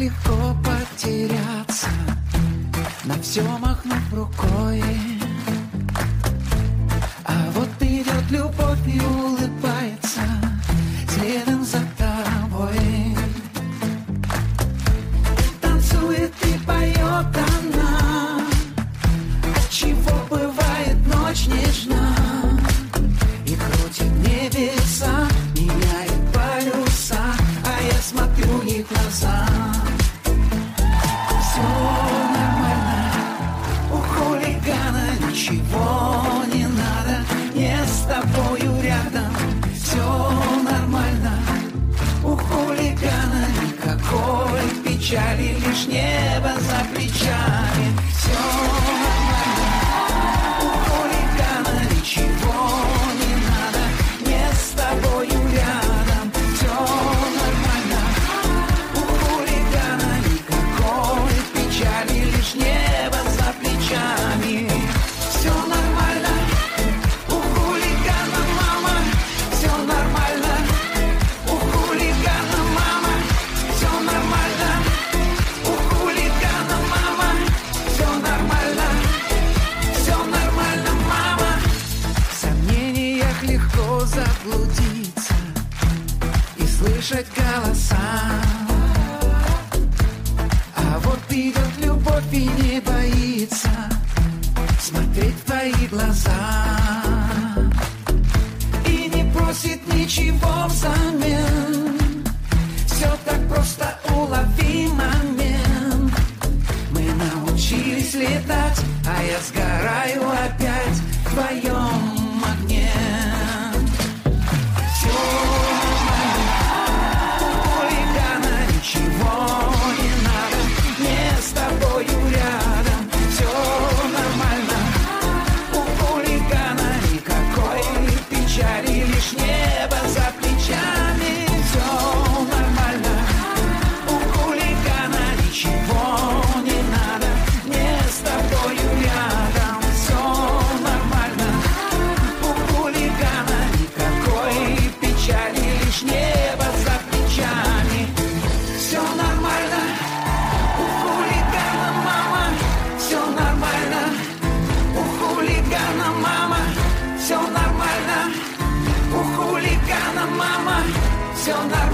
легко потеряться, на все махнув рукой. А вот идет любовь и улыбается следом за тобой. И танцует и поет она, отчего бывает ночь нежна. И крутит небеса, меняет полюса, а я смотрю ей в глаза. Все нормально, у хулигана ничего не надо, не с тобою рядом. Все нормально, у хулигана никакой печали, лишь небо за плечами. Все нормально, у хулигана ничего не надо, не с тобою рядом. Все нормально, у хулигана никакой печали, лишь небо за плечами. Все нормально, у хулигана мама. Все нормально, у хулигана мама. Все нормально, у хулигана мама. Все нормально, мама. В сомнениях легко заблудиться и слышать голоса. А вот идет любовь и не боится смотреть в твои глаза. И не просит ничего взамен, все так просто, улови момент. Мы научились летать, а я сгораю опять в твоем огне. Все нормально, у хулигана ничего не надо, не с тобою рядом. Все нормально, у хулигана никакой печали, лишь небо за плечами. Все нормально, у хулигана ничего не надо, не с тобою рядом. Все нормально, у хулигана никакой печали, лишь небо за плечами. Все нормально, у хулигана мама. Все нормально, у хулигана мама. Все нормально, у хулигана мама. Все нормально.